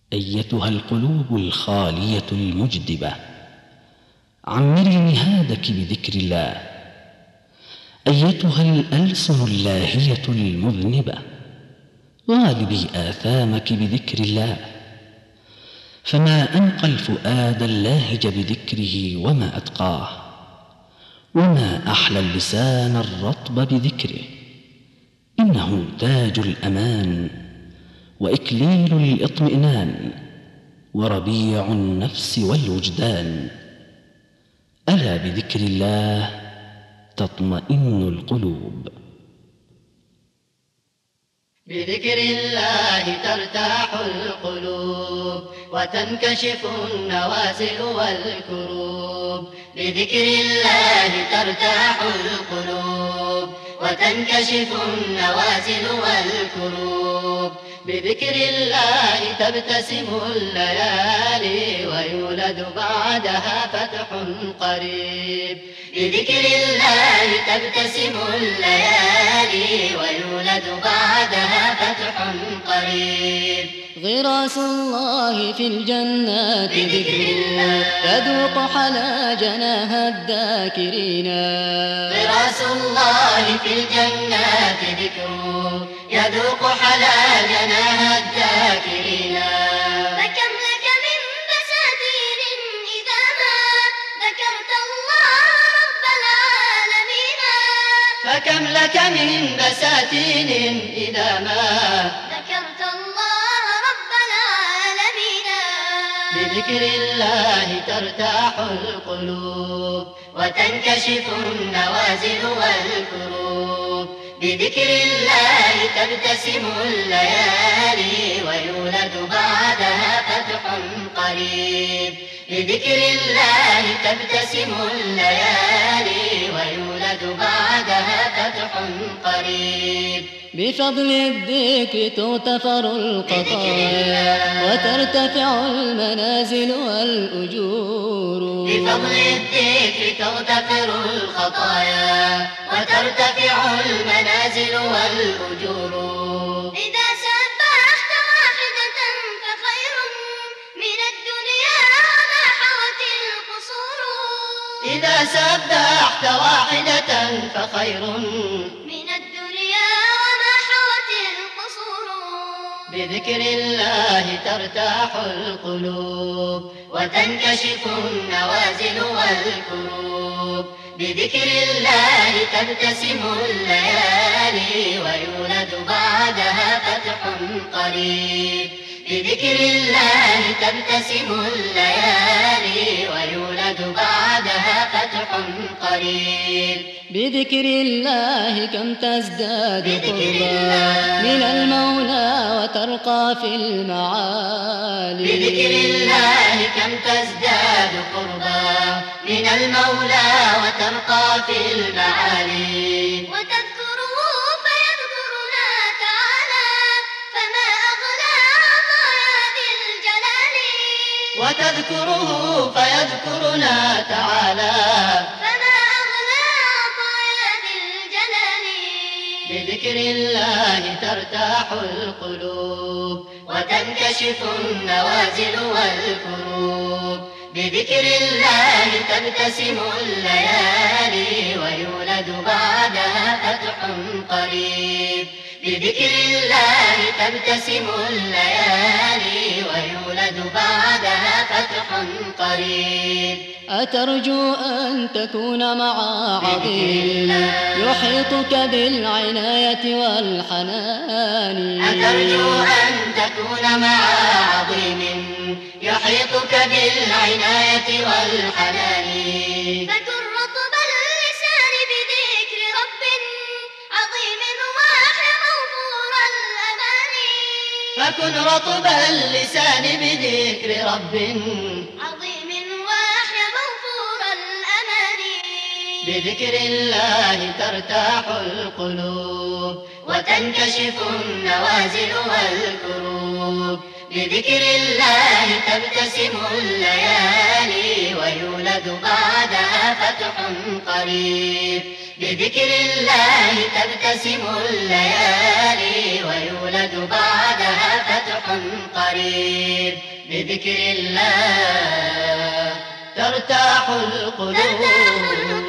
أيتها القلوب الخالية المجدبة، عمري نهادك بذكر الله. أيتها الألسن اللاهية المذنبة، غالبي آثامك بذكر الله. فما أنقى الفؤاد اللاهج بذكره وما أتقاه، وما أحلى اللسان الرطب بذكره. إنه تاج الأمان وإكليل الإطمئنان وربيع النفس والوجدان. ألا بذكر الله تطمئن القلوب. بذكر الله ترتاح القلوب وتنكشف النوازل والكروب. بذكر الله ترتاح القلوب وتنكشف النوازل والكروب. بذكر الله تبتسم الليالي ويولد بعدها فتح قريب. بذكر الله تبتسم الليالي ويولد بعدها فتح قريب. غراس الله في الجنات بذكر الله تذوق حلا جناها الذاكرين. غراس الله في الجنات ذكره يذوق حلا جناها الذاكرين. فكم لك من بساتين إذا ما ذكرت الله رب العالمين. فكم لك من بساتين إذا ما ذكرت الله رب العالمين. بذكر الله ترتاح القلوب وتنكشف النوازل والكروب. بذكر الله تبتسم الليالي ويولد بعدها فتح قريب. بذكر الله تبتسم الليالي ويولد بعدها فتح قريب. بفضل الذكر تغتفر الخطايا وترتفع المنازل والأجور. بفضل الذكر تغتفر الخطايا وترتفع المنازل والأجور. إذا سبحت واحدة فخير من الدنيا وما حوت القصور. إذا سبحت واحدة فخير من الدنيا وما حوت القصور. بذكر الله ترتاح القلوب وتنكشف النوازل والكروب. بذكر الله تبتسم الليالي ويولد بعدها فتح قريب. بذكر الله تبتسم الليالي ويولد بعدها فتح قريب. بذكر الله كم تزداد بذكر قربا الله من المولى وترقى في المعالي. بذكر الله كم تزداد قربا من المولى وترقى في المعالي. وتذكره فيذكرنا تعالى فما أغلى عطايا ذي الجلال. وتذكره فيذكرنا تعالى فما أغلى عطايا ذي الجلال. بذكر الله ترتاح القلوب وتنكشف النوازل والكروب. بذكر الله تبتسم الليالي ويولد بعدها فتح قريب. بذكر الله تبتسم الليالي ويولد بعدها فتح قريب. أترجو أن تكون مع عظيم يحيطك بالعناية والحنان. أترجو أن تكون مع عظيم يحيطك بالعناية والحنان. فكن رطب اللسان بذكر رب عظيم واحي موفور الأمان. فكن رطب اللسان بذكر رب عظيم واحي موفور الأمان. بذكر الله ترتاح القلوب وتنكشف النوازل والكروب. بذكر الله تبتسم الليالي ويولد بعدها فتح قريب. بذكر الله تبتسم الليالي ويولد بعدها فتح قريب. بذكر الله ترتاح القلوب.